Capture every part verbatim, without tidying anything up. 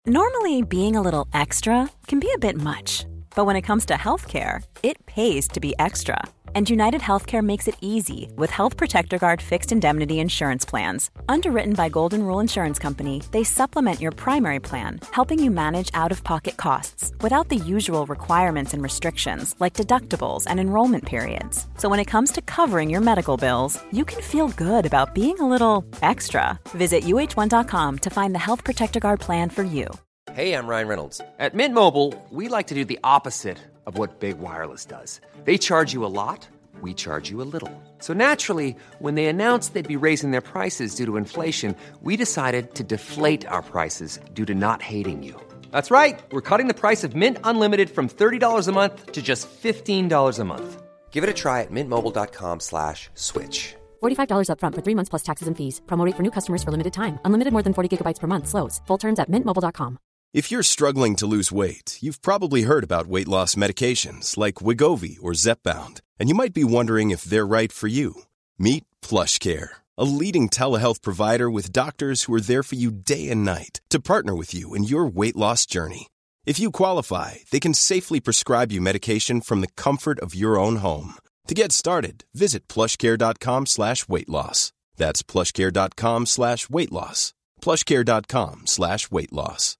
Normally, being a little extra can be a bit much, but when it comes to healthcare, it pays to be extra. And United Healthcare makes it easy with Health Protector Guard fixed indemnity insurance plans. Underwritten by Golden Rule Insurance Company, they supplement your primary plan, helping you manage out-of-pocket costs without the usual requirements and restrictions like deductibles and enrollment periods. So when it comes to covering your medical bills, you can feel good about being a little extra. Visit U H one dot com to find the Health Protector Guard plan for you. Hey, I'm Ryan Reynolds. At Mint Mobile, we like to do the opposite of what Big Wireless does. They charge you a lot, we charge you a little. So naturally, when they announced they'd be raising their prices due to inflation, we decided to deflate our prices due to not hating you. That's right. We're cutting the price of Mint Unlimited from thirty dollars a month to just fifteen dollars a month. Give it a try at mintmobile.com slash switch. forty-five dollars up front for three months plus taxes and fees. Promo rate for new customers for limited time. Unlimited more than forty gigabytes per month slows. Full terms at mint mobile dot com. If you're struggling to lose weight, you've probably heard about weight loss medications like Wegovy or Zepbound, and you might be wondering if they're right for you. Meet PlushCare, a leading telehealth provider with doctors who are there for you day and night to partner with you in your weight loss journey. If you qualify, they can safely prescribe you medication from the comfort of your own home. To get started, visit plushcare.com slash weight loss. That's plushcare.com slash weight loss. plushcare.com slash weight loss.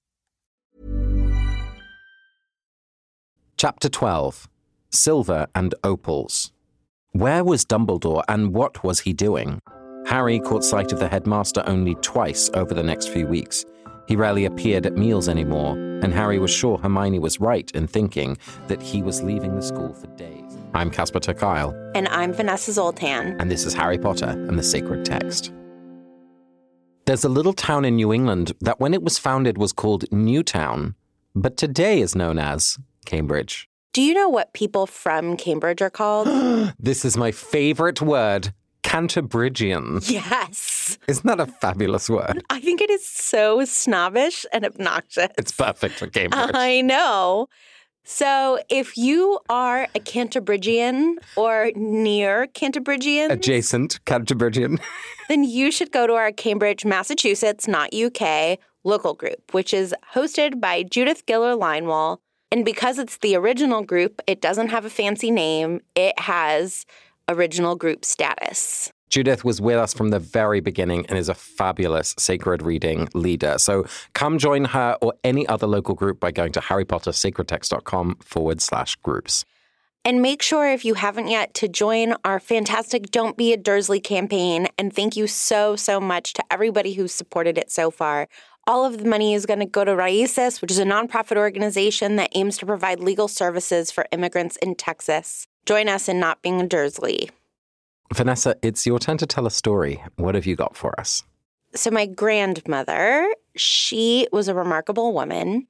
Chapter twelve. Silver and Opals. Where was Dumbledore and what was he doing? Harry caught sight of the headmaster only twice over the next few weeks. He rarely appeared at meals anymore, and Harry was sure Hermione was right in thinking that he was leaving the school for days. I'm Casper ter Kuile. And I'm Vanessa Zoltan. And this is Harry Potter and the Sacred Text. There's a little town in New England that when it was founded was called Newtown, but today is known as Cambridge. Do you know what people from Cambridge are called? This is my favorite word, Canterbridgian. Yes. Isn't that a fabulous word? I think it is so snobbish and obnoxious. It's perfect for Cambridge. I know. So if you are a Canterbridgian or near Canterbridgian, adjacent Canterbridgian, then you should go to our Cambridge, Massachusetts, not U K, local group, which is hosted by Judith Giller-Linewall. And because it's the original group, it doesn't have a fancy name. It has original group status. Judith was with us from the very beginning and is a fabulous sacred reading leader. So come join her or any other local group by going to harrypottersacredtext.com forward slash groups. And make sure, if you haven't yet, to join our fantastic Don't Be a Dursley campaign. And thank you so, so much to everybody who's supported it so far. All of the money is going to go to Raices, which is a nonprofit organization that aims to provide legal services for immigrants in Texas. Join us in not being a Dursley. Vanessa, it's your turn to tell a story. What have you got for us? So my grandmother, she was a remarkable woman.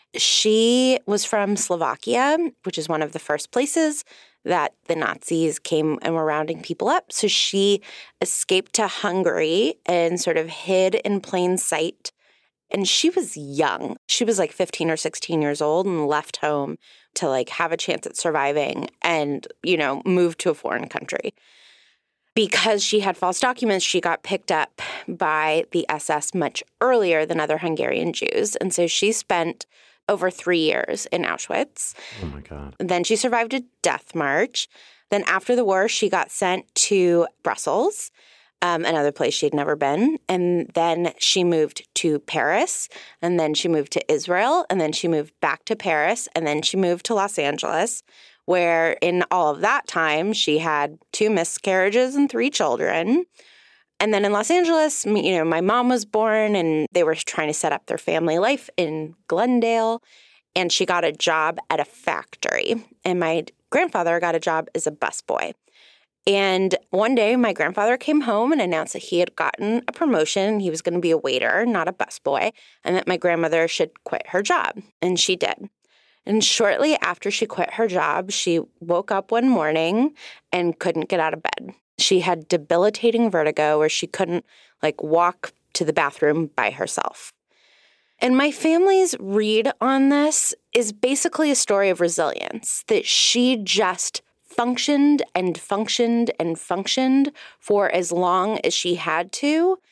She was from Slovakia, which is one of the first places that the Nazis came and were rounding people up. So she escaped to Hungary and sort of hid in plain sight. And she was young. She was like fifteen or sixteen years old and left home to like have a chance at surviving and, you know, move to a foreign country. Because she had false documents, she got picked up by the S S much earlier than other Hungarian Jews. And so she spent over three years in Auschwitz. Oh, my God. Then she survived a death march. Then after the war, she got sent to Brussels, um, another place she'd never been. And then she moved to Paris. And then she moved to Israel. And then she moved back to Paris. And then she moved to Los Angeles, where in all of that time, she had two miscarriages and three children. And then in Los Angeles, you know, my mom was born and they were trying to set up their family life in Glendale. And she got a job at a factory. And my grandfather got a job as a busboy. And one day, my grandfather came home and announced that he had gotten a promotion. He was going to be a waiter, not a busboy, and that my grandmother should quit her job. And she did. And shortly after she quit her job, she woke up one morning and couldn't get out of bed. She had debilitating vertigo where she couldn't, like, walk to the bathroom by herself. And my family's read on this is basically a story of resilience, that she just functioned and functioned and functioned for as long as she had to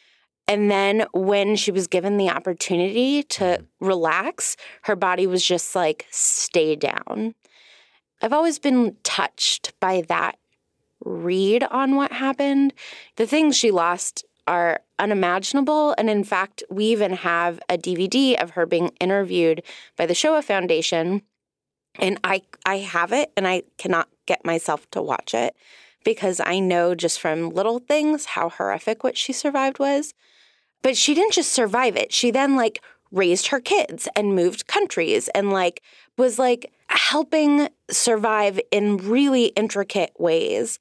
And then when she was given the opportunity to relax, her body was just like, stay down. I've always been touched by that read on what happened. The things she lost are unimaginable. And in fact, we even have a D V D of her being interviewed by the Shoah Foundation. And I, I have it, and I cannot get myself to watch it because I know just from little things how horrific what she survived was. But she didn't just survive it. She then, like, raised her kids and moved countries and, like, was, like, helping survive in really intricate ways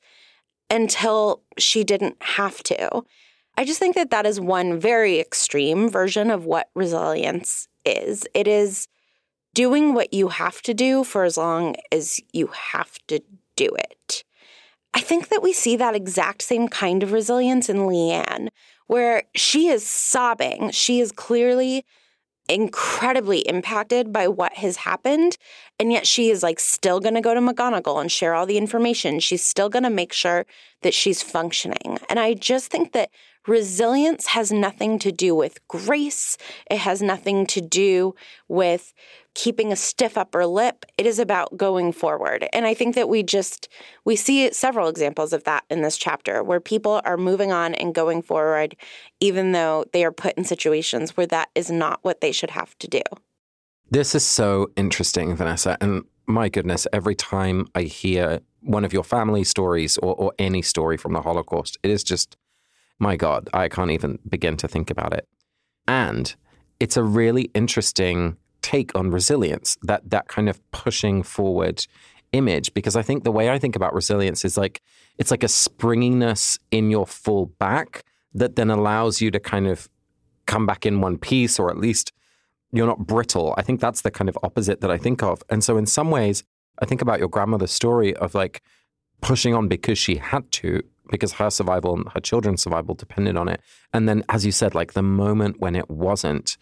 until she didn't have to. I just think that that is one very extreme version of what resilience is. It is doing what you have to do for as long as you have to do it. I think that we see that exact same kind of resilience in Leanne, where she is sobbing. She is clearly incredibly impacted by what has happened, and yet she is like still going to go to McGonagall and share all the information. She's still going to make sure that she's functioning. And I just think that resilience has nothing to do with grace. It has nothing to do with keeping a stiff upper lip. It is about going forward. And I think that we just, we see several examples of that in this chapter where people are moving on and going forward, even though they are put in situations where that is not what they should have to do. This is so interesting, Vanessa. And my goodness, every time I hear one of your family stories or, or any story from the Holocaust, it is just, my God, I can't even begin to think about it. And it's a really interesting take on resilience, that that kind of pushing forward image, because I think the way I think about resilience is like, it's like a springiness in your full back that then allows you to kind of come back in one piece, or at least you're not brittle. I think that's the kind of opposite that I think of. And so in some ways, I think about your grandmother's story of like pushing on because she had to, because her survival and her children's survival depended on it. And then, as you said, like the moment when it wasn't,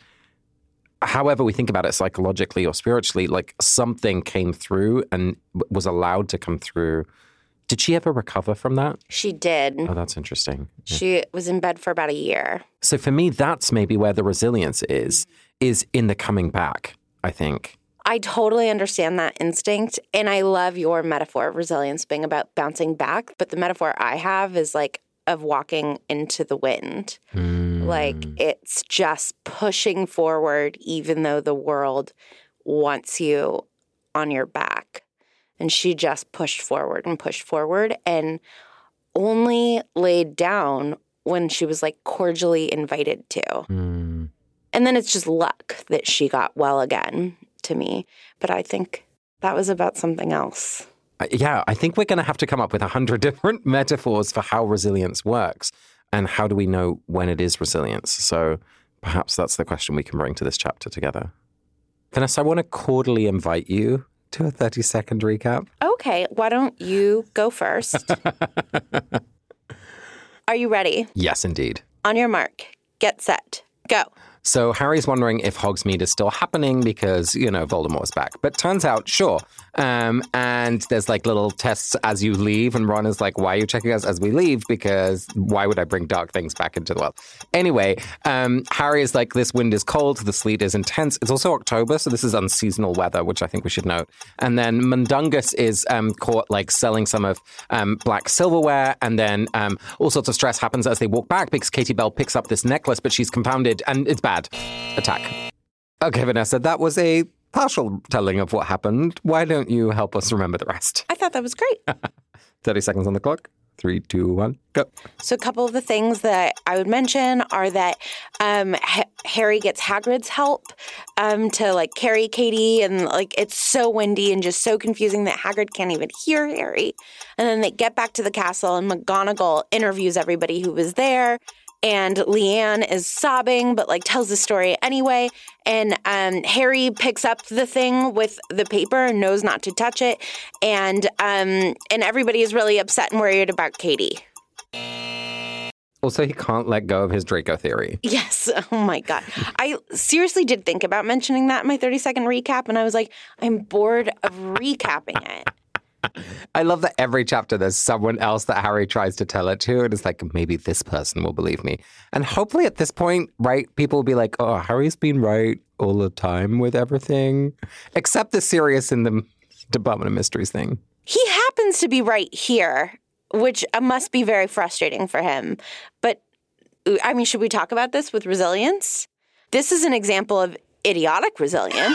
however we think about it psychologically or spiritually, like something came through and was allowed to come through. Did she ever recover from that? She did. Oh, that's interesting. Yeah. She was in bed for about a year. So for me, that's maybe where the resilience is, is in the coming back, I think. I totally understand that instinct. And I love your metaphor of resilience being about bouncing back. But the metaphor I have is like of walking into the wind. Mm. Like it's just pushing forward, even though the world wants you on your back. And she just pushed forward and pushed forward and only laid down when she was like cordially invited to. Mm. And then it's just luck that she got well again to me. But I think that was about something else. Yeah, I think we're going to have to come up with a hundred different metaphors for how resilience works and how do we know when it is resilience. So perhaps that's the question we can bring to this chapter together. Vanessa, I want to cordially invite you to a thirty-second recap. Okay, why don't you go first? Are you ready? Yes, indeed. On your mark, get set, go. So Harry's wondering if Hogsmeade is still happening because, you know, Voldemort's back. But turns out, sure. Um, and there's like little tests as you leave. And Ron is like, why are you checking us as we leave? Because why would I bring dark things back into the world? Anyway, um, Harry is like, this wind is cold. The sleet is intense. It's also October. So this is unseasonal weather, which I think we should note. And then Mundungus is um, caught like selling some of um, black silverware. And then um, all sorts of stress happens as they walk back because Katie Bell picks up this necklace, but she's confounded and it's bad. Attack. Okay, Vanessa, that was a partial telling of what happened. Why don't you help us remember the rest? I thought that was great. thirty seconds on the clock. Three, two, one, go. So a couple of the things that I would mention are that um, H- Harry gets Hagrid's help um, to like carry Katie, and like it's so windy and just so confusing that Hagrid can't even hear Harry. And then they get back to the castle and McGonagall interviews everybody who was there. And Leanne is sobbing, but like tells the story anyway. And um, Harry picks up the thing with the paper and knows not to touch it. And um, and everybody is really upset and worried about Katie. Also, he can't let go of his Draco theory. Yes. Oh, my God. I seriously did think about mentioning that in my thirty-second recap. And I was like, I'm bored of recapping it. I love that every chapter there's someone else that Harry tries to tell it to, and it's like, maybe this person will believe me. And hopefully at this point, right, people will be like, oh, Harry's been right all the time with everything, except the Sirius in the Department of Mysteries thing. He happens to be right here, which must be very frustrating for him. But, I mean, should we talk about this with resilience? This is an example of idiotic resilience.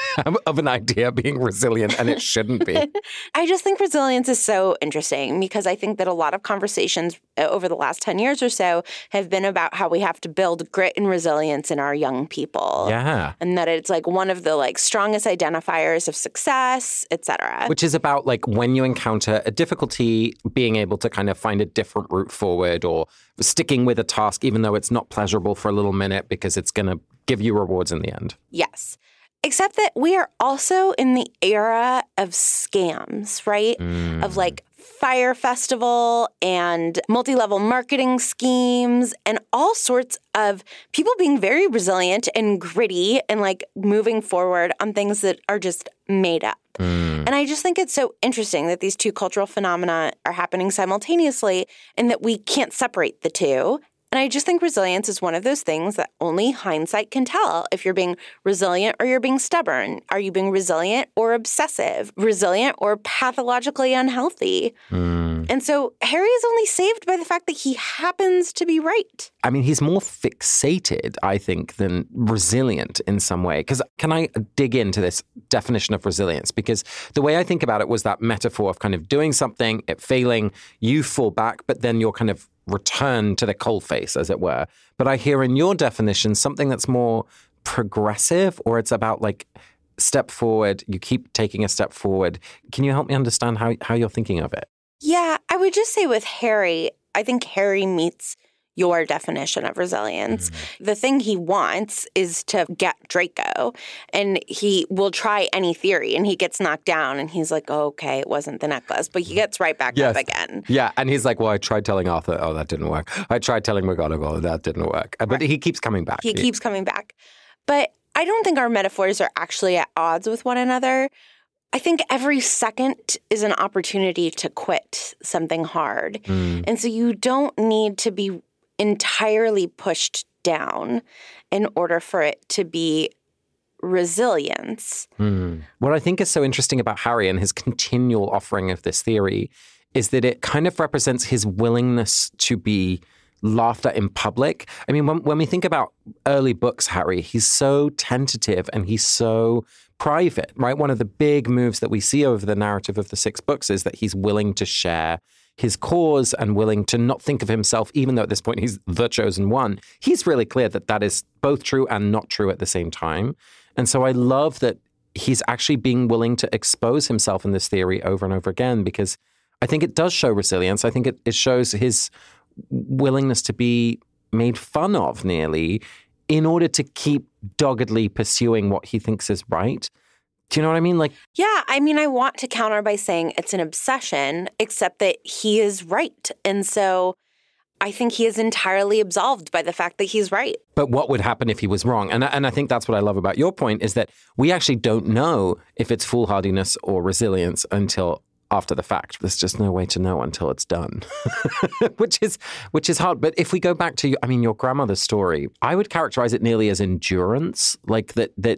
Of an idea being resilient, and it shouldn't be. I just think resilience is so interesting because I think that a lot of conversations over the last ten years or so have been about how we have to build grit and resilience in our young people. Yeah. And that it's like one of the like strongest identifiers of success, et cetera. Which is about like when you encounter a difficulty, being able to kind of find a different route forward or sticking with a task, even though it's not pleasurable for a little minute because it's going to give you rewards in the end. Yes. Except that we are also in the era of scams, right? Mm. Of like Fire Festival and multi-level marketing schemes and all sorts of people being very resilient and gritty and like moving forward on things that are just made up. Mm. And I just think it's so interesting that these two cultural phenomena are happening simultaneously and that we can't separate the two. And I just think resilience is one of those things that only hindsight can tell if you're being resilient or you're being stubborn. Are you being resilient or obsessive? Resilient or pathologically unhealthy? Mm. And so Harry is only saved by the fact that he happens to be right. I mean, he's more fixated, I think, than resilient in some way. Because can I dig into this definition of resilience? Because the way I think about it was that metaphor of kind of doing something, it failing, you fall back, but then you're kind of return to the coalface, as it were. But I hear in your definition something that's more progressive, or it's about like step forward, you keep taking a step forward. Can you help me understand how, how you're thinking of it? Yeah, I would just say with Harry, I think Harry meets your definition of resilience. Mm. The thing he wants is to get Draco, and he will try any theory, and he gets knocked down, and he's like, oh, okay, it wasn't the necklace, but he gets right back yes. up again. Yeah, and he's like, well, I tried telling Arthur, oh, that didn't work. I tried telling McGonagall, that didn't work. But right. he keeps coming back. He, he keeps coming back. But I don't think our metaphors are actually at odds with one another. I think every second is an opportunity to quit something hard. Mm. And so you don't need to be entirely pushed down in order for it to be resilience. Mm. What I think is so interesting about Harry and his continual offering of this theory is that it kind of represents his willingness to be laughed at in public. I mean, when, when we think about early books, Harry, he's so tentative and he's so private, right? One of the big moves that we see over the narrative of the six books is that he's willing to share his cause and willing to not think of himself, even though at this point he's the chosen one. He's really clear that that is both true and not true at the same time. And so I love that he's actually being willing to expose himself in this theory over and over again, because I think it does show resilience. I think it, it shows his willingness to be made fun of nearly in order to keep doggedly pursuing what he thinks is right. Do you know what I mean? Like, yeah, I mean, I want to counter by saying it's an obsession, except that he is right. And so I think he is entirely absolved by the fact that he's right. But what would happen if he was wrong? And, and I think that's what I love about your point, is that we actually don't know if it's foolhardiness or resilience until after the fact. There's just no way to know until it's done, which is which is hard. But if we go back to, I mean, your grandmother's story, I would characterize it nearly as endurance, like that that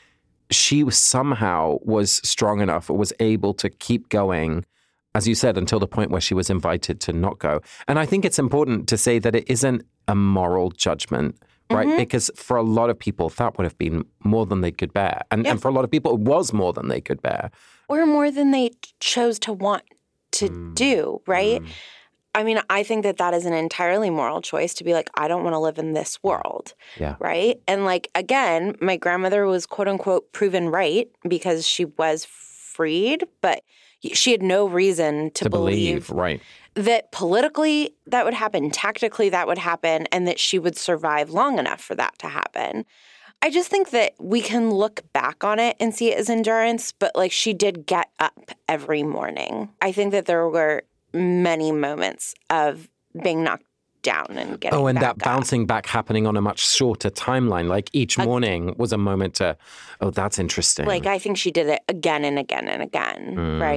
she was somehow was strong enough or was able to keep going, as you said, until the point where she was invited to not go. And I think it's important to say that it isn't a moral judgment, right? Mm-hmm. Because for a lot of people, that would have been more than they could bear. And, yeah. and for a lot of people, it was more than they could bear. Or more than they chose to want to mm. do, right? Mm. I mean, I think that that is an entirely moral choice to be like, I don't want to live in this world, yeah. right? And like, again, my grandmother was quote unquote proven right because she was freed, but she had no reason to, to believe, believe right. that politically that would happen, tactically that would happen, and that she would survive long enough for that to happen. I just think that we can look back on it and see it as endurance, but like she did get up every morning. I think that there were many moments of being knocked down and getting Oh, and back that bouncing up. back happening on a much shorter timeline. Like each morning was a moment to, oh, that's interesting. Like I think she did it again and again and again, mm. right?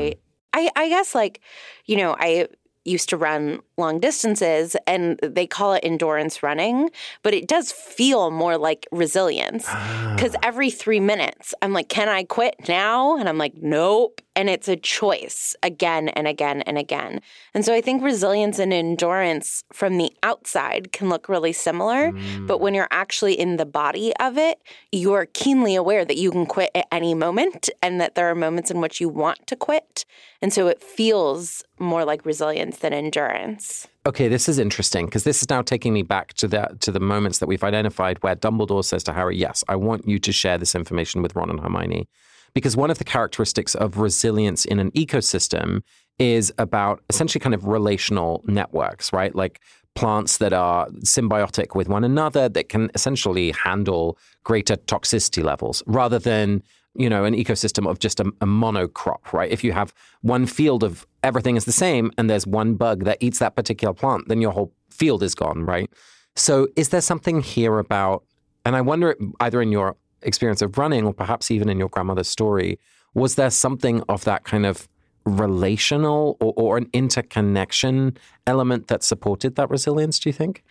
I, I guess, like, you know, I used to run long distances and they call it endurance running, but it does feel more like resilience because ah. every three minutes I'm like, can I quit now? And I'm like, nope. And it's a choice again and again and again. And so I think resilience and endurance from the outside can look really similar, mm. but when you're actually in the body of it, you're keenly aware that you can quit at any moment and that there are moments in which you want to quit. And so it feels more like resilience than endurance. Okay, this is interesting because this is now taking me back to the to the moments that we've identified where Dumbledore says to Harry, yes, I want you to share this information with Ron and Hermione. Because one of the characteristics of resilience in an ecosystem is about essentially kind of relational networks, right? Like plants that are symbiotic with one another that can essentially handle greater toxicity levels rather than, you know, an ecosystem of just a, a monocrop, right? If you have one field of everything is the same and there's one bug that eats that particular plant, then your whole field is gone, right? So is there something here about, and I wonder either in your experience of running or perhaps even in your grandmother's story, was there something of that kind of relational or, or an interconnection element that supported that resilience, do you think?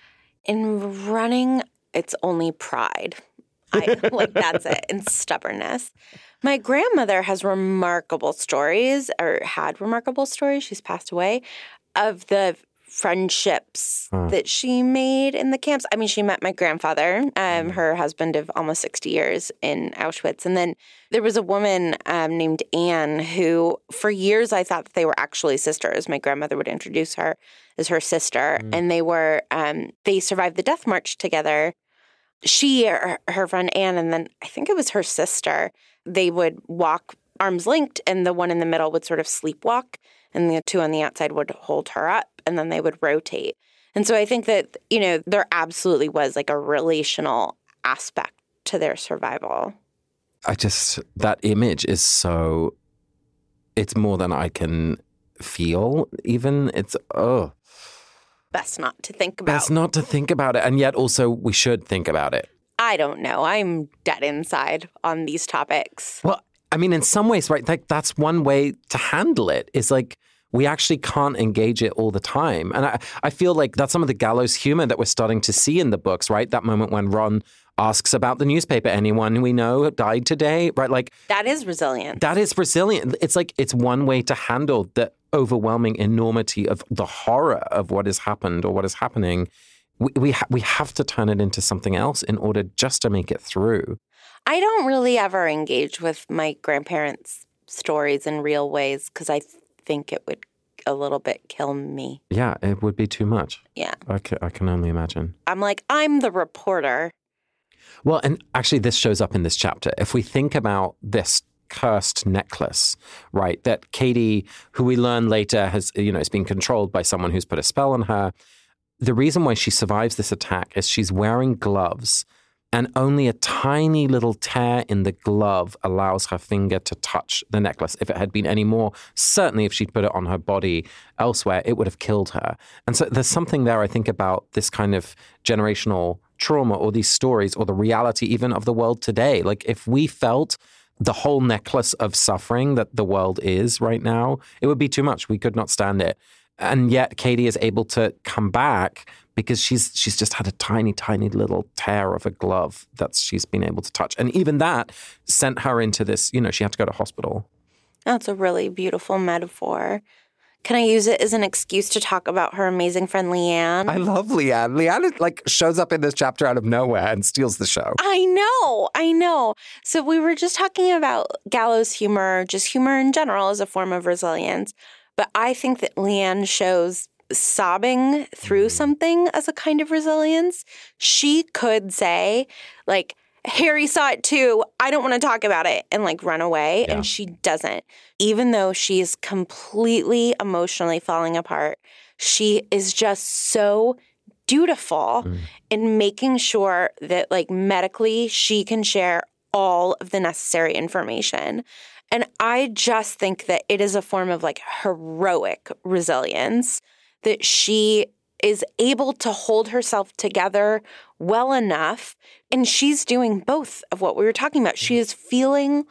In running, it's only pride. I, like, that's it, and stubbornness. My grandmother has remarkable stories, or had remarkable stories, she's passed away, of the friendships huh. that she made in the camps. I mean, she met my grandfather, um, mm. her husband of almost sixty years in Auschwitz. And then there was a woman um, named Anne who, for years, I thought that they were actually sisters. My grandmother would introduce her as her sister. Mm. And they were, um, they survived the Death March together. She, her, her friend Anne, and then I think it was her sister, they would walk arms linked, and the one in the middle would sort of sleepwalk, and the two on the outside would hold her up, and then they would rotate. And so I think that, you know, there absolutely was like a relational aspect to their survival. I just, that image is so, it's more than I can feel even. It's, oh. Best not to think about. Best not to think about it. And yet also we should think about it. I don't know. I'm dead inside on these topics. Well, I mean, in some ways, right, like that's one way to handle it is like we actually can't engage it all the time. And I, I feel like that's some of the gallows humor that we're starting to see in the books, right? That moment when Ron asks about the newspaper, anyone we know died today, right? Like that is resilient. That is resilient. It's like it's one way to handle the overwhelming enormity of the horror of what has happened or what is happening. We we, ha- we have to turn it into something else in order just to make it through. I don't really ever engage with my grandparents' stories in real ways because I th- think it would a little bit kill me. Yeah, it would be too much. Yeah. I can, I can only imagine. I'm like, I'm the reporter. Well, and actually this shows up in this chapter. If we think about this cursed necklace, right, that Katie, who we learn later has, you know, is being controlled by someone who's put a spell on her. The reason why she survives this attack is she's wearing gloves and only a tiny little tear in the glove allows her finger to touch the necklace. If it had been any more, certainly if she'd put it on her body elsewhere, it would have killed her. And so there's something there, I think, about this kind of generational trauma or these stories or the reality even of the world today. Like if we felt the whole necklace of suffering that the world is right now, it would be too much. We could not stand it. And yet Katie is able to come back because she's she's just had a tiny, tiny little tear of a glove that she's been able to touch. And even that sent her into this, you know, she had to go to hospital. That's a really beautiful metaphor. Can I use it as an excuse to talk about her amazing friend Leanne? I love Leanne. Leanne like shows up in this chapter out of nowhere and steals the show. I know. I know. So we were just talking about gallows humor, just humor in general as a form of resilience. But I think that Leanne shows sobbing through something as a kind of resilience. She could say, like, Harry saw it too. I don't want to talk about it and like run away. Yeah. And she doesn't. Even though she's completely emotionally falling apart, she is just so dutiful mm. in making sure that like medically she can share all of the necessary information. And I just think that it is a form of like heroic resilience that she is able to hold herself together well enough. And she's doing both of what we were talking about. She is feeling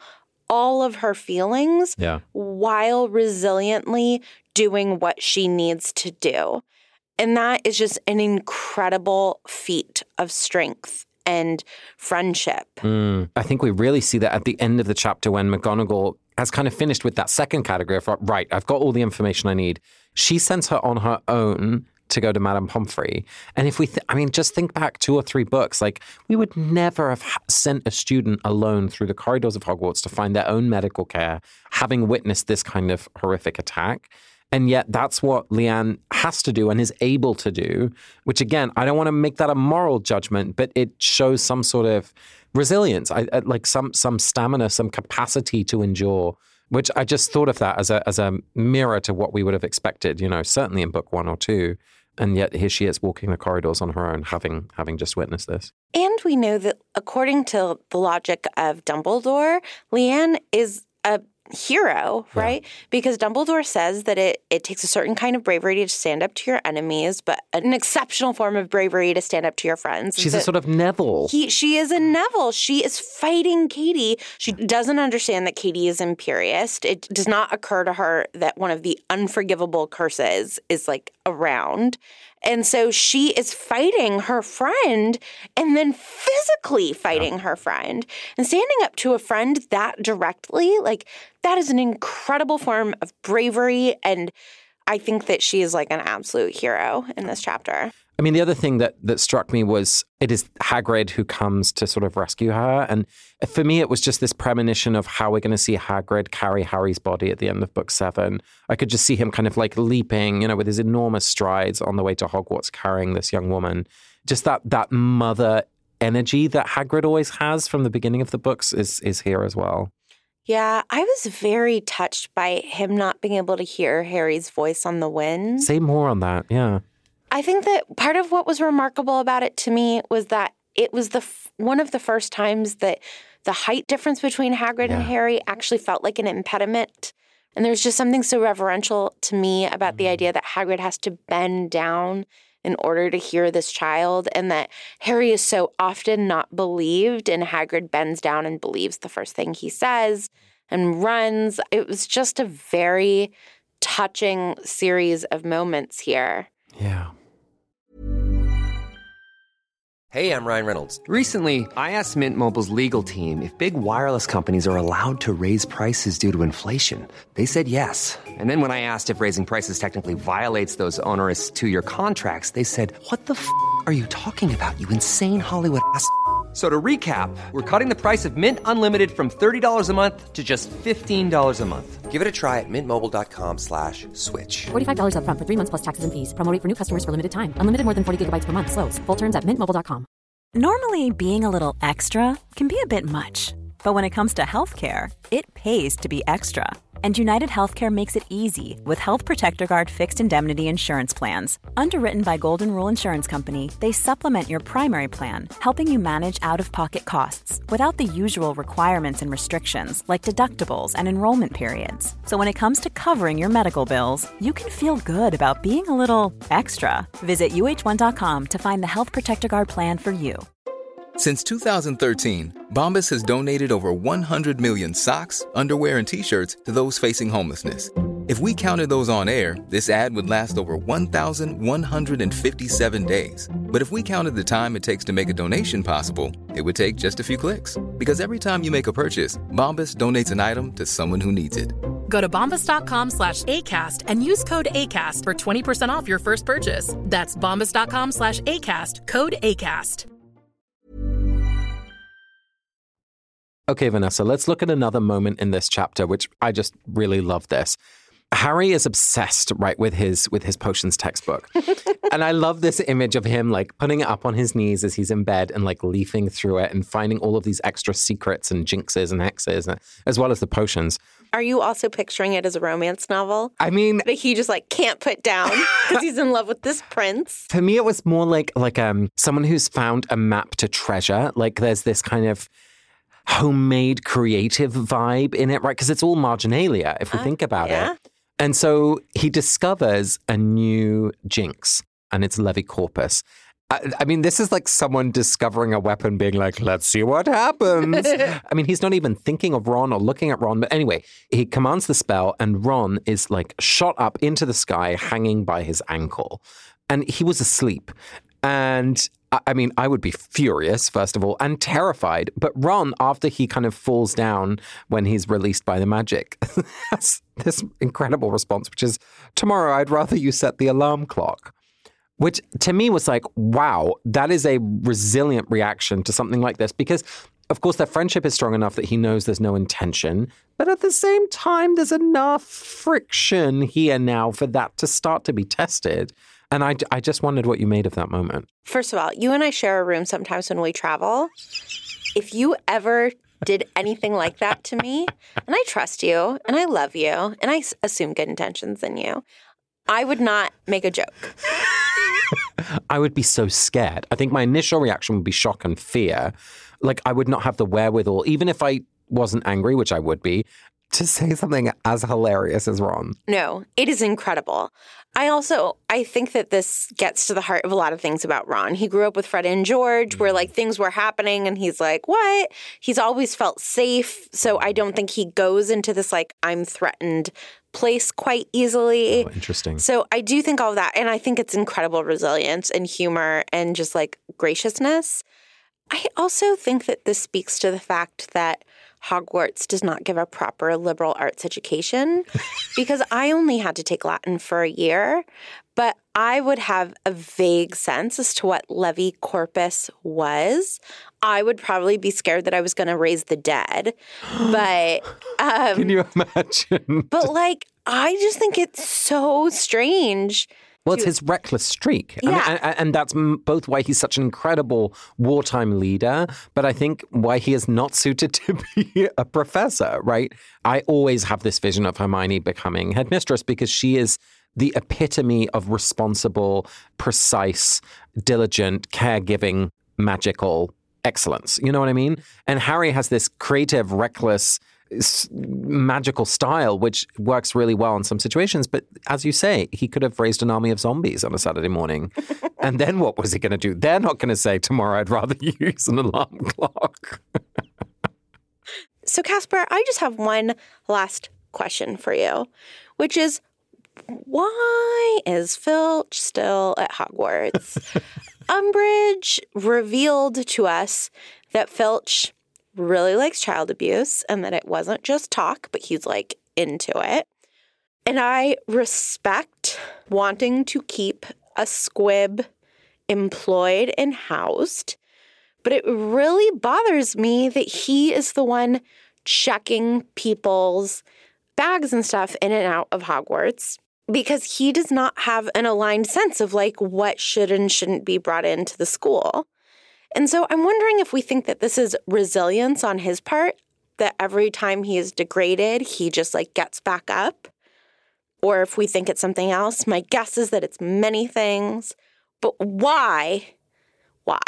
all of her feelings Yeah. while resiliently doing what she needs to do. And that is just an incredible feat of strength and friendship. Mm. I think we really see that at the end of the chapter when McGonagall has kind of finished with that second category of, right, I've got all the information I need. She sends her on her own to go to Madame Pomfrey. And if we, th- I mean, just think back two or three books, like we would never have ha- sent a student alone through the corridors of Hogwarts to find their own medical care, having witnessed this kind of horrific attack. And yet that's what Leanne has to do and is able to do, which again, I don't want to make that a moral judgment, but it shows some sort of resilience, I, I, like some some stamina, some capacity to endure, which I just thought of that as a as a mirror to what we would have expected, you know, certainly in book one or two. And yet here she is walking the corridors on her own, having having just witnessed this. And we know that according to the logic of Dumbledore, Leanne is a hero, right? Yeah. Because Dumbledore says that it, it takes a certain kind of bravery to stand up to your enemies, but an exceptional form of bravery to stand up to your friends. She's a sort of Neville. He, she is a Neville. She is fighting Katie. She doesn't understand that Katie is imperious. It does not occur to her that one of the unforgivable curses is like around. And so she is fighting her friend and then physically fighting yeah. her friend. And standing up to a friend that directly, like, that is an incredible form of bravery. And I think that she is like an absolute hero in this chapter. I mean, the other thing that, that struck me was it is Hagrid who comes to sort of rescue her. And for me, it was just this premonition of how we're going to see Hagrid carry Harry's body at the end of book seven. I could just see him kind of like leaping, you know, with his enormous strides on the way to Hogwarts, carrying this young woman. Just that that mother energy that Hagrid always has from the beginning of the books is is here as well. Yeah, I was very touched by him not being able to hear Harry's voice on the wind. Say more on that, yeah. I think that part of what was remarkable about it to me was that it was the f- one of the first times that the height difference between Hagrid yeah. and Harry actually felt like an impediment. And there's just something so reverential to me about mm-hmm. the idea that Hagrid has to bend down in order to hear this child, and that Harry is so often not believed, and Hagrid bends down and believes the first thing he says and runs. It was just a very touching series of moments here. Yeah. Hey, I'm Ryan Reynolds. Recently, I asked Mint Mobile's legal team if big wireless companies are allowed to raise prices due to inflation. They said yes. And then when I asked if raising prices technically violates those onerous two-year contracts, they said, what the f*** are you talking about, you insane Hollywood ass f- So to recap, we're cutting the price of Mint Unlimited from thirty dollars a month to just fifteen dollars a month. Give it a try at mintmobile.com slash switch. forty-five dollars up front for three months plus taxes and fees. Promo rate for new customers for limited time. Unlimited more than forty gigabytes per month. Slows full terms at mint mobile dot com. Normally, being a little extra can be a bit much. But when it comes to healthcare, it pays to be extra. And United Healthcare makes it easy with Health Protector Guard fixed indemnity insurance plans. Underwritten by Golden Rule Insurance Company, they supplement your primary plan, helping you manage out-of-pocket costs without the usual requirements and restrictions like deductibles and enrollment periods. So when it comes to covering your medical bills, you can feel good about being a little extra. Visit U H one dot com to find the Health Protector Guard plan for you. Since two thousand thirteen, Bombas has donated over one hundred million socks, underwear, and T-shirts to those facing homelessness. If we counted those on air, this ad would last over one thousand one hundred fifty-seven days. But if we counted the time it takes to make a donation possible, it would take just a few clicks. Because every time you make a purchase, Bombas donates an item to someone who needs it. Go to bombas.com slash ACAST and use code ACAST for twenty percent off your first purchase. That's bombas.com slash ACAST, code ACAST. Okay, Vanessa, let's look at another moment in this chapter, which I just really love this. Harry is obsessed, right, with his with his potions textbook. And I love this image of him, like, putting it up on his knees as he's in bed and, like, leafing through it and finding all of these extra secrets and jinxes and hexes, as well as the potions. Are you also picturing it as a romance novel? I mean... that he just, like, can't put down because he's in love with this prince? For me, it was more like, like um someone who's found a map to treasure. Like, there's this kind of homemade creative vibe in it, right? Because it's all marginalia, if we uh, think about yeah. it. And so he discovers a new jinx, and it's Levicorpus. I, I mean, this is like someone discovering a weapon being like, let's see what happens. I mean, he's not even thinking of Ron or looking at Ron. But anyway, he commands the spell and Ron is like shot up into the sky, hanging by his ankle. And he was asleep. And I mean, I would be furious, first of all, and terrified. But Ron, after he kind of falls down when he's released by the magic, has this incredible response, which is, tomorrow I'd rather you set the alarm clock. Which to me was like, wow, that is a resilient reaction to something like this. Because, of course, their friendship is strong enough that he knows there's no intention. But at the same time, there's enough friction here now for that to start to be tested. And I, I just wondered what you made of that moment. First of all, you and I share a room sometimes when we travel. If you ever did anything like that to me, and I trust you, and I love you, and I assume good intentions in you, I would not make a joke. I would be so scared. I think my initial reaction would be shock and fear. Like, I would not have the wherewithal, even if I wasn't angry, which I would be, to say something as hilarious as Ron. No, it is incredible. I also, I think that this gets to the heart of a lot of things about Ron. He grew up with Fred and George where like things were happening and he's like, what? He's always felt safe. So I don't think he goes into this like, I'm threatened place quite easily. Oh, interesting. So I do think all of that. And I think it's incredible resilience and humor and just like graciousness. I also think that this speaks to the fact that Hogwarts does not give a proper liberal arts education because I only had to take Latin for a year, but I would have a vague sense as to what Levi Corpus was. I would probably be scared that I was going to raise the dead, but um, can you imagine? But like, I just think it's so strange. Well, it's his reckless streak. Yeah. I mean, and, and that's both why he's such an incredible wartime leader, but I think why he is not suited to be a professor, right? I always have this vision of Hermione becoming headmistress because she is the epitome of responsible, precise, diligent, caregiving, magical excellence. You know what I mean? And Harry has this creative, reckless, magical style, which works really well in some situations. But as you say, he could have raised an army of zombies on a Saturday morning. And then what was he going to do? They're not going to say, tomorrow I'd rather use an alarm clock. So, Casper, I just have one last question for you, which is, why is Filch still at Hogwarts? Umbridge revealed to us that Filch really likes child abuse and that it wasn't just talk, but he's like into it. And I respect wanting to keep a squib employed and housed, but it really bothers me that he is the one checking people's bags and stuff in and out of Hogwarts because he does not have an aligned sense of like what should and shouldn't be brought into the school. And so I'm wondering if we think that this is resilience on his part, that every time he is degraded, he just like gets back up, or if we think it's something else. My guess is that it's many things, but why? Why?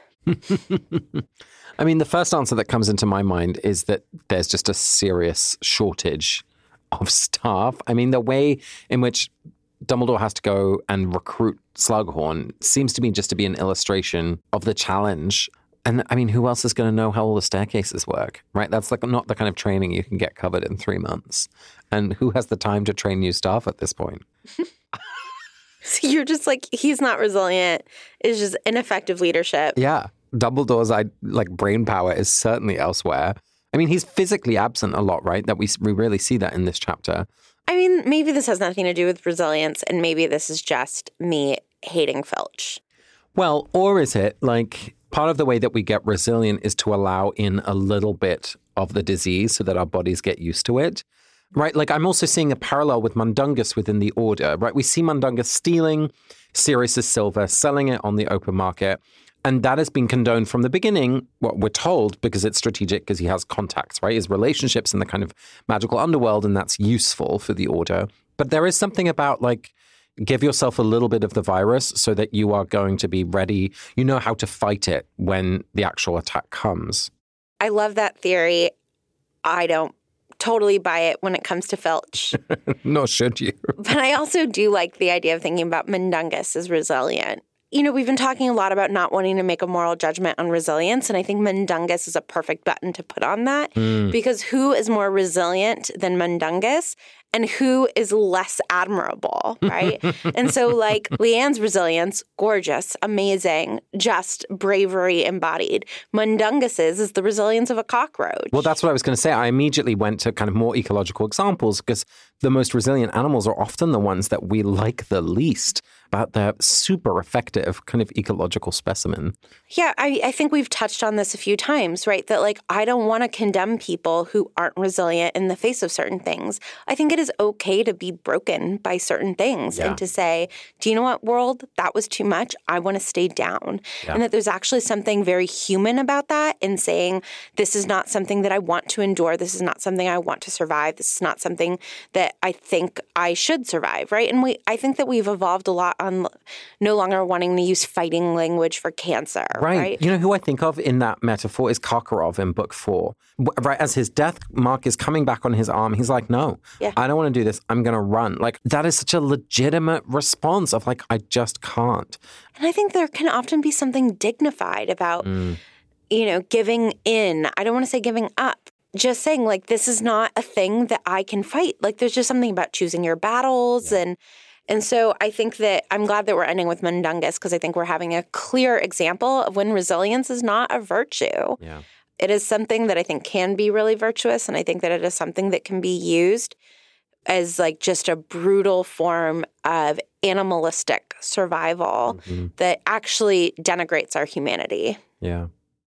I mean, the first answer that comes into my mind is that there's just a serious shortage of staff. I mean, the way in which Dumbledore has to go and recruit Slughorn seems to me just to be an illustration of the challenge. And I mean, who else is going to know how all the staircases work, right? That's like not the kind of training you can get covered in three months. And who has the time to train new staff at this point? So you're just like, he's not resilient. It's just ineffective leadership. Yeah. Dumbledore's like brain power is certainly elsewhere. I mean, he's physically absent a lot, right? That we we really see that in this chapter. I mean, maybe this has nothing to do with resilience, and maybe this is just me hating Filch. Well, or is it like part of the way that we get resilient is to allow in a little bit of the disease so that our bodies get used to it, right? Like I'm also seeing a parallel with Mundungus within the Order, right? We see Mundungus stealing Sirius's silver, selling it on the open market. And that has been condoned from the beginning, what we're told, because it's strategic, because he has contacts, right? His relationships in the kind of magical underworld, and that's useful for the Order. But there is something about, like, give yourself a little bit of the virus so that you are going to be ready. You know how to fight it when the actual attack comes. I love that theory. I don't totally buy it when it comes to Filch. Nor should you. But I also do like the idea of thinking about Mundungus as resilient. you know, we've been talking a lot about not wanting to make a moral judgment on resilience, and I think Mundungus is a perfect button to put on that mm. because who is more resilient than Mundungus? And who is less admirable, right? And so, like, Leanne's resilience, gorgeous, amazing, just bravery embodied. Mundungus's is the resilience of a cockroach. Well, that's what I was going to say. I immediately went to kind of more ecological examples because the most resilient animals are often the ones that we like the least, but they're super effective kind of ecological specimen. Yeah, I, I think we've touched on this a few times, right? That, like, I don't want to condemn people who aren't resilient in the face of certain things. I think it is okay to be broken by certain things yeah. and to say, do you know what, world? That was too much. I want to stay down. Yeah. And that there's actually something very human about that in saying, this is not something that I want to endure. This is not something I want to survive. This is not something that I think I should survive, right? And we, I think that we've evolved a lot on no longer wanting to use fighting language for cancer, right? right? You know who I think of in that metaphor is Karkaroff in book four. Right as his death mark is coming back on his arm, he's like, no, yeah. I don't want to do this. I'm going to run. Like, that is such a legitimate response of like, I just can't. And I think there can often be something dignified about, mm. you know, giving in. I don't want to say giving up. Just saying, like, this is not a thing that I can fight. Like, there's just something about choosing your battles. Yeah. And and so I think that I'm glad that we're ending with Mundungus because I think we're having a clear example of when resilience is not a virtue. Yeah. It is something that I think can be really virtuous, and I think that it is something that can be used as, like, just a brutal form of animalistic survival mm-hmm. that actually denigrates our humanity. Yeah.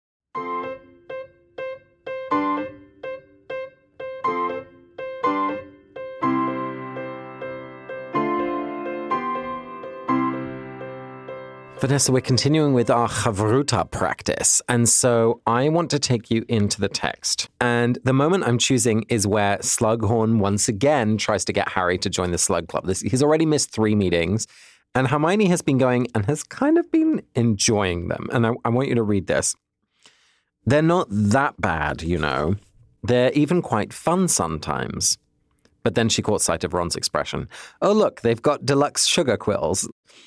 Vanessa, we're continuing with our Chavruta practice. And so I want to take you into the text. And the moment I'm choosing is where Slughorn once again tries to get Harry to join the Slug Club. This, he's already missed three meetings. And Hermione has been going and has kind of been enjoying them. And I, I want you to read this. They're not that bad, you know. They're even quite fun sometimes. But then she caught sight of Ron's expression. Oh, look, they've got deluxe sugar quills.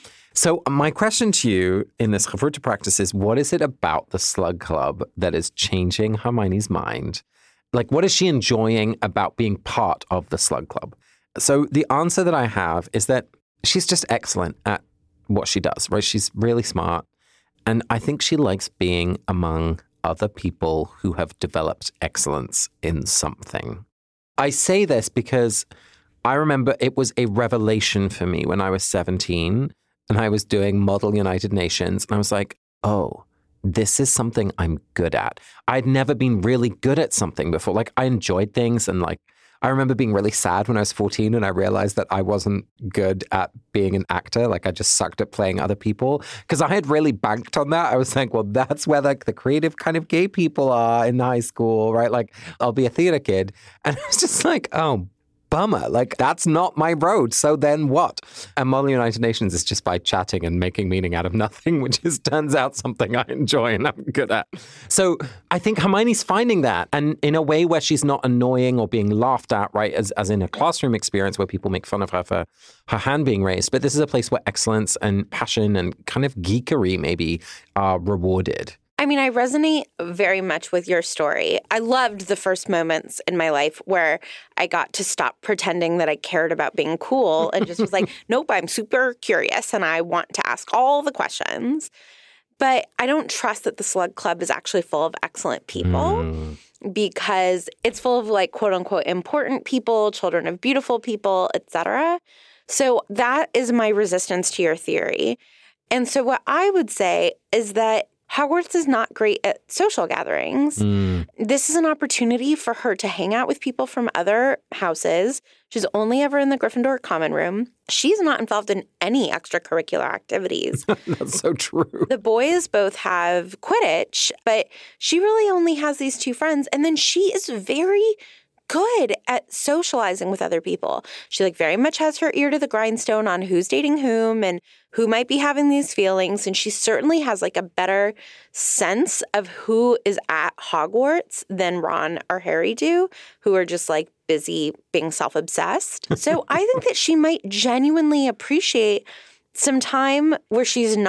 So my question to you in this Chavruta practice is, what is it about the Slug Club that is changing Hermione's mind? Like, what is she enjoying about being part of the Slug Club? So the answer that I have is that she's just excellent at what she does, right? She's really smart. And I think she likes being among other people who have developed excellence in something. I say this because I remember it was a revelation for me when I was seventeen. And I was doing Model United Nations. And I was like, oh, this is something I'm good at. I'd never been really good at something before. Like, I enjoyed things. And like, I remember being really sad when I was fourteen and I realized that I wasn't good at being an actor. Like, I just sucked at playing other people. Because I had really banked on that. I was like, well, that's where like the creative kind of gay people are in high school, right? Like, I'll be a theater kid. And I was just like, oh, bummer. Like, that's not my road. So then what? And Model United Nations is just by chatting and making meaning out of nothing, which is, turns out, something I enjoy and I'm good at. So I think Hermione's finding that, and in a way where she's not annoying or being laughed at, right, as, as in a classroom experience where people make fun of her for her hand being raised. But this is a place where excellence and passion and kind of geekery maybe are rewarded. I mean, I resonate very much with your story. I loved the first moments in my life where I got to stop pretending that I cared about being cool and just was like, nope, I'm super curious and I want to ask all the questions. But I don't trust that the Slug Club is actually full of excellent people mm. because it's full of, like, quote unquote important people, children of beautiful people, et cetera. So that is my resistance to your theory. And so what I would say is that Hogwarts is not great at social gatherings. Mm. This is an opportunity for her to hang out with people from other houses. She's only ever in the Gryffindor common room. She's not involved in any extracurricular activities. That's so true. The boys both have Quidditch, but she really only has these two friends. And then she is very good at socializing with other people. She, like, very much has her ear to the grindstone on who's dating whom and who might be having these feelings. And she certainly has, like, a better sense of who is at Hogwarts than Ron or Harry do, who are just, like, busy being self-obsessed. So I think that she might genuinely appreciate some time where she's not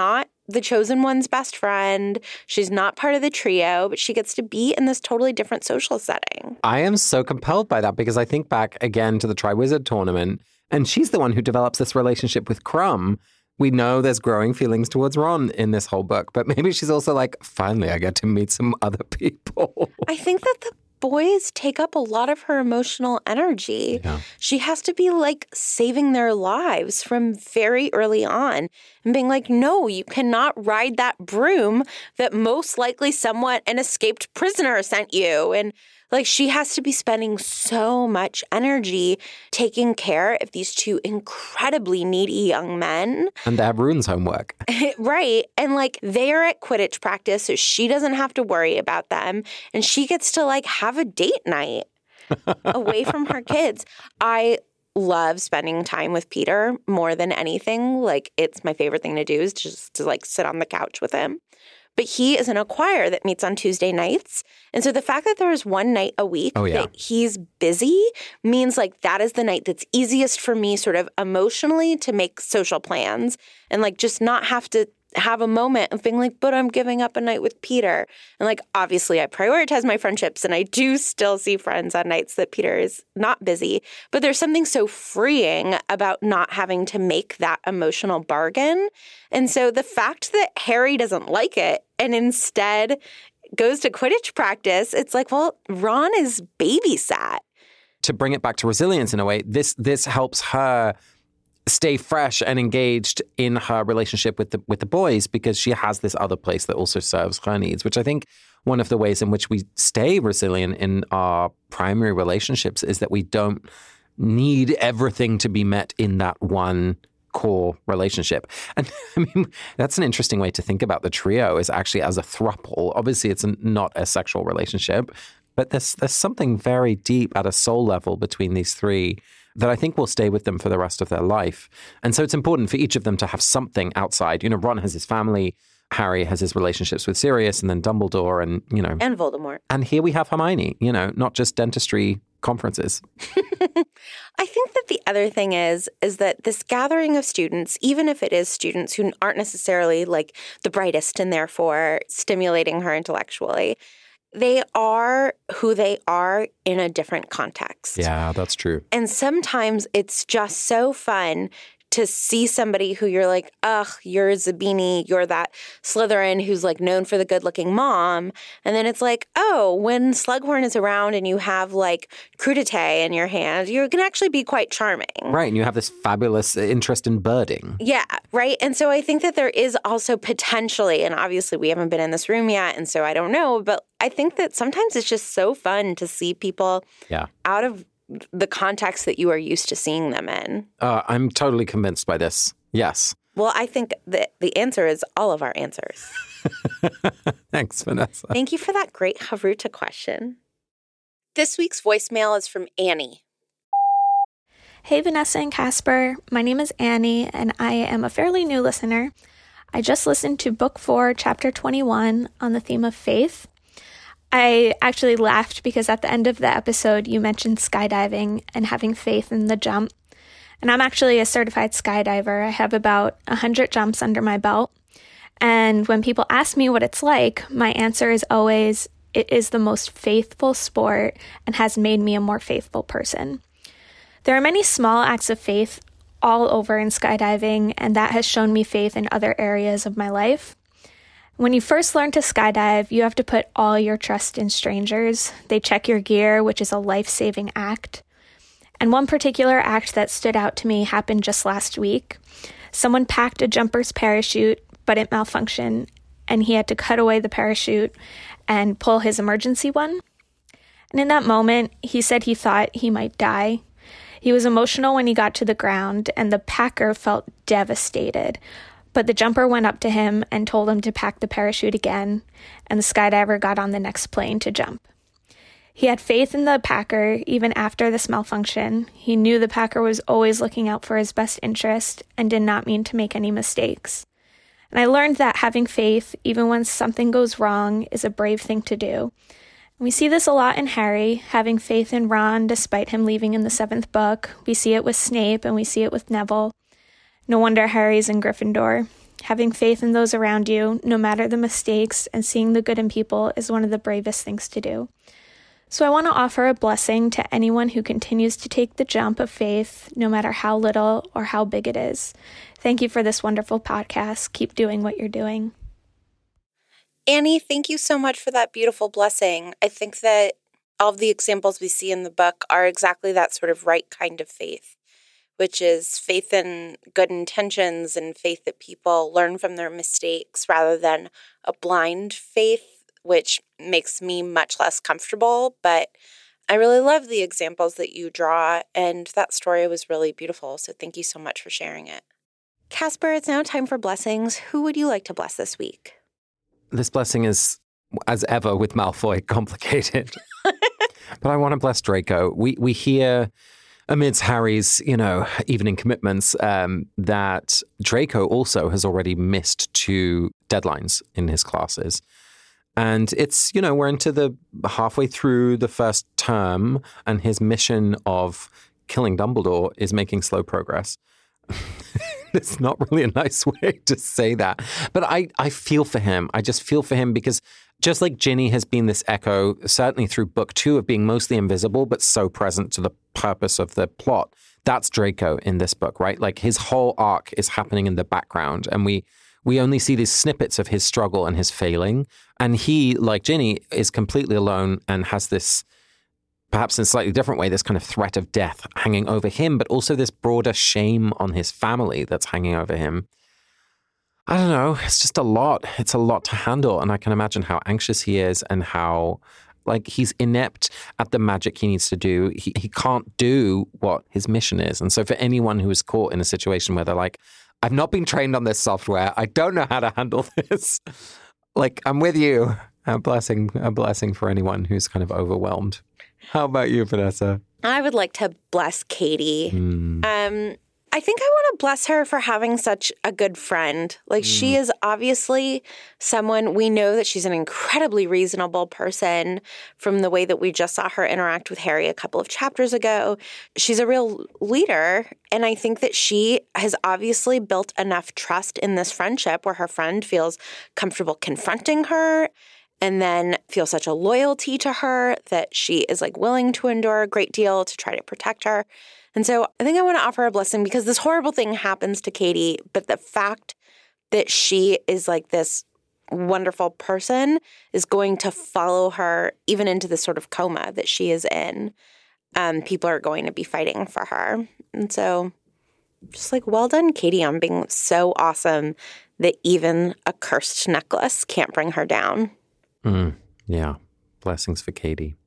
the chosen one's best friend. She's not part of the trio, but she gets to be in this totally different social setting. I am so compelled by that because I think back again to the Triwizard Tournament, and she's the one who develops this relationship with Crumb. We know there's growing feelings towards Ron in this whole book, but maybe she's also like, finally, I get to meet some other people. I think that the boys take up a lot of her emotional energy. Yeah. She has to be like saving their lives from very early on and being like, no, you cannot ride that broom that most likely someone, an escaped prisoner sent you. And like she has to be spending so much energy taking care of these two incredibly needy young men. And they have Rune's homework. Right. And like they're at Quidditch practice, so she doesn't have to worry about them. And she gets to like have a date night away from her kids. I love spending time with Peter more than anything. Like it's my favorite thing to do is just to like sit on the couch with him. But he is in a choir that meets on Tuesday nights. And so the fact that there is one night a week oh, yeah. that he's busy means like that is the night that's easiest for me sort of emotionally to make social plans and like just not have to have a moment of being like, but I'm giving up a night with Peter. And like, obviously I prioritize my friendships and I do still see friends on nights that Peter is not busy. But there's something so freeing about not having to make that emotional bargain. And so the fact that Harry doesn't like it and instead goes to Quidditch practice, it's like, well, Ron is babysat. To bring it back to resilience in a way, this this helps her stay fresh and engaged in her relationship with the with the boys because she has this other place that also serves her needs, which I think one of the ways in which we stay resilient in our primary relationships is that we don't need everything to be met in that one core relationship. And I mean, that's an interesting way to think about the trio is actually as a throuple. Obviously, it's not a sexual relationship, but there's there's something very deep at a soul level between these three that I think will stay with them for the rest of their life. And so it's important for each of them to have something outside. You know, Ron has his family, Harry has his relationships with Sirius, and then Dumbledore, and, you know. And Voldemort. And here we have Hermione, you know, not just dentistry conferences. I think that the other thing is, is that this gathering of students, even if it is students who aren't necessarily like the brightest and therefore stimulating her intellectually, they are who they are in a different context. Yeah, that's true. And sometimes it's just so fun to see somebody who you're like, ugh, you're Zabini, you're that Slytherin who's like known for the good-looking mom. And then it's like, oh, when Slughorn is around and you have like crudité in your hand, you can actually be quite charming. Right, and you have this fabulous interest in birding. Yeah, right. And so I think that there is also potentially, and obviously we haven't been in this room yet, and so I don't know, but I think that sometimes it's just so fun to see people yeah. out of the context that you are used to seeing them in. Uh, I'm totally convinced by this. Yes. Well, I think that the answer is all of our answers. Thanks, Vanessa. Thank you for that great Haruta question. This week's voicemail is from Annie. Hey, Vanessa and Casper. My name is Annie, and I am a fairly new listener. I just listened to Book four, Chapter twenty-one on the theme of faith. I actually laughed because at the end of the episode, you mentioned skydiving and having faith in the jump. And I'm actually a certified skydiver. I have about one hundred jumps under my belt. And when people ask me what it's like, my answer is always, it is the most faithful sport and has made me a more faithful person. There are many small acts of faith all over in skydiving, and that has shown me faith in other areas of my life. When you first learn to skydive, you have to put all your trust in strangers. They check your gear, which is a life-saving act. And one particular act that stood out to me happened just last week. Someone packed a jumper's parachute, but it malfunctioned, and he had to cut away the parachute and pull his emergency one. And in that moment, he said he thought he might die. He was emotional when he got to the ground, and the packer felt devastated. But the jumper went up to him and told him to pack the parachute again, and the skydiver got on the next plane to jump. He had faith in the packer even after this malfunction. He knew the packer was always looking out for his best interest and did not mean to make any mistakes. And I learned that having faith, even when something goes wrong, is a brave thing to do. We see this a lot in Harry, having faith in Ron despite him leaving in the seventh book. We see it with Snape and we see it with Neville. No wonder Harry's in Gryffindor. Having faith in those around you, no matter the mistakes, and seeing the good in people is one of the bravest things to do. So I want to offer a blessing to anyone who continues to take the jump of faith, no matter how little or how big it is. Thank you for this wonderful podcast. Keep doing what you're doing. Annie, thank you so much for that beautiful blessing. I think that all of the examples we see in the book are exactly that sort of right kind of faith, which is faith in good intentions and faith that people learn from their mistakes rather than a blind faith, which makes me much less comfortable. But I really love the examples that you draw, and that story was really beautiful. So thank you so much for sharing it. Casper, it's now time for blessings. Who would you like to bless this week? This blessing is, as ever with Malfoy, complicated. But I want to bless Draco. We we hear amidst Harry's, you know, evening commitments, um, that Draco also has already missed two deadlines in his classes. And it's, you know, we're into the halfway through the first term, and his mission of killing Dumbledore is making slow progress. It's not really a nice way to say that. But I, I feel for him. I just feel for him because just like Ginny has been this echo, certainly through book two, of being mostly invisible, but so present to the purpose of the plot, that's Draco in this book, right? Like his whole arc is happening in the background, and we we only see these snippets of his struggle and his failing. And he, like Ginny, is completely alone and has this, perhaps in a slightly different way, this kind of threat of death hanging over him, but also this broader shame on his family that's hanging over him. I don't know. It's just a lot. It's a lot to handle. And I can imagine how anxious he is and how, like, he's inept at the magic he needs to do. He, he can't do what his mission is. And so for anyone who is caught in a situation where they're like, I've not been trained on this software, I don't know how to handle this, like, I'm with you. A blessing, a blessing for anyone who's kind of overwhelmed. How about you, Vanessa? I would like to bless Katie. Mm. Um, I think I want to bless her for having such a good friend. Like, mm. she is obviously someone, we know that she's an incredibly reasonable person from the way that we just saw her interact with Harry a couple of chapters ago. She's a real leader. And I think that she has obviously built enough trust in this friendship where her friend feels comfortable confronting her and then feels such a loyalty to her that she is like willing to endure a great deal to try to protect her. And so I think I want to offer a blessing because this horrible thing happens to Katie, but the fact that she is like this wonderful person is going to follow her even into this sort of coma that she is in. Um, people are going to be fighting for her. And so just like, well done, Katie, on being so awesome that even a cursed necklace can't bring her down. Mm, yeah. Blessings for Katie.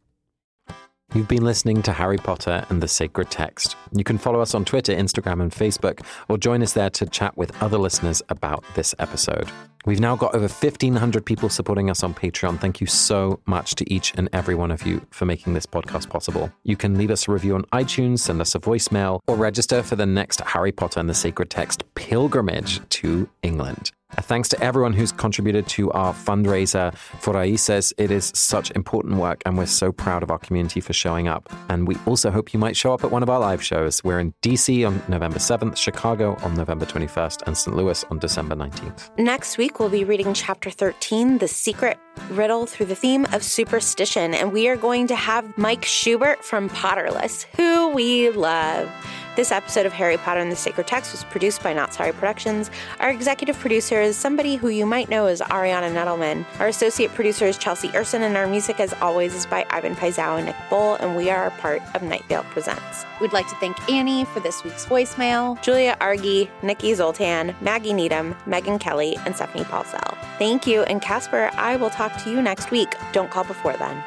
You've been listening to Harry Potter and the Sacred Text. You can follow us on Twitter, Instagram, and Facebook, or join us there to chat with other listeners about this episode. We've now got over fifteen hundred people supporting us on Patreon. Thank you so much to each and every one of you for making this podcast possible. You can leave us a review on iTunes, send us a voicemail, or register for the next Harry Potter and the Sacred Text pilgrimage to England. A thanks to everyone who's contributed to our fundraiser for Raíces. It is such important work, and we're so proud of our community for showing up. And we also hope you might show up at one of our live shows. We're in D C on November seventh, Chicago on November twenty-first, and Saint Louis on December nineteenth. Next week, we'll be reading Chapter thirteen, The Secret Riddle through the theme of superstition. And we are going to have Mike Schubert from Potterless, who we love. This episode of Harry Potter and the Sacred Text was produced by Not Sorry Productions. Our executive producer is somebody who you might know as Ariana Nettleman. Our associate producer is Chelsea Erson, and our music, as always, is by Ivan Paisau and Nick Bull, and we are a part of Night Vale Presents. We'd like to thank Annie for this week's voicemail, Julia Argy, Nikki Zoltan, Maggie Needham, Megan Kelly, and Stephanie Paulsell. Thank you, and Casper, I will talk to you next week. Don't call before then.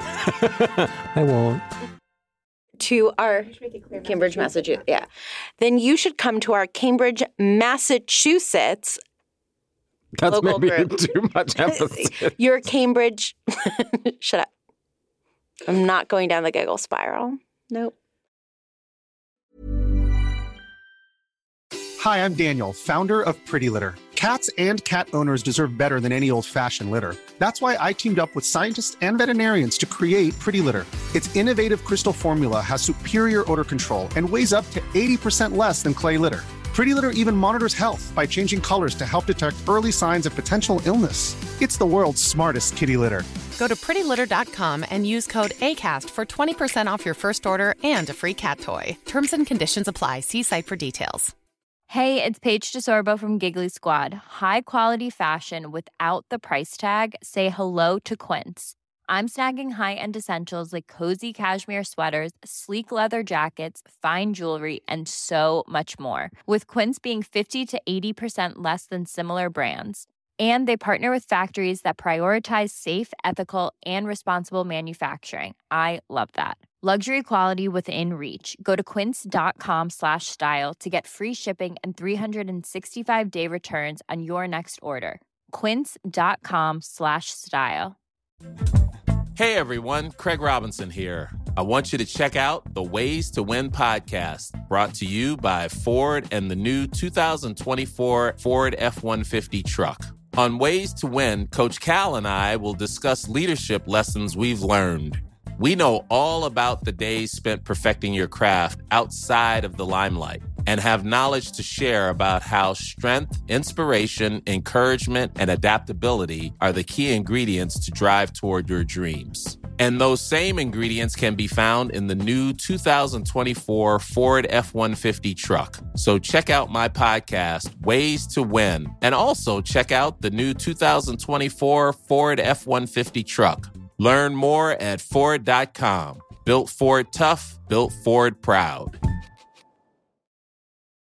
I won't. To our Cambridge, Massachusetts. Yeah. Then you should come to our Cambridge, Massachusetts That's local maybe group. Too much emphasis. Your Cambridge. Shut up. I'm not going down the giggle spiral. Nope. Hi, I'm Daniel, founder of Pretty Litter. Cats and cat owners deserve better than any old-fashioned litter. That's why I teamed up with scientists and veterinarians to create Pretty Litter. Its innovative crystal formula has superior odor control and weighs up to eighty percent less than clay litter. Pretty Litter even monitors health by changing colors to help detect early signs of potential illness. It's the world's smartest kitty litter. Go to pretty litter dot com and use code ACAST for twenty percent off your first order and a free cat toy. Terms and conditions apply. See site for details. Hey, it's Paige DeSorbo from Giggly Squad. High quality fashion without the price tag. Say hello to Quince. I'm snagging high-end essentials like cozy cashmere sweaters, sleek leather jackets, fine jewelry, and so much more. With Quince being fifty to eighty percent less than similar brands. And they partner with factories that prioritize safe, ethical, and responsible manufacturing. I love that. Luxury quality within reach. Go to quince.com slash style to get free shipping and three sixty-five day returns on your next order. Quince.com slash style. Hey everyone, Craig Robinson here. I want you to check out the Ways to Win podcast, brought to you by Ford and the new two thousand twenty-four Ford F one fifty truck. On Ways to Win, Coach Cal and I will discuss leadership lessons we've learned. We know all about the days spent perfecting your craft outside of the limelight and have knowledge to share about how strength, inspiration, encouragement, and adaptability are the key ingredients to drive toward your dreams. And those same ingredients can be found in the new two thousand twenty-four Ford F one fifty truck. So check out my podcast, Ways to Win, and also check out the new two thousand twenty-four Ford F one fifty truck. Learn more at Ford dot com. Built Ford tough, built Ford proud.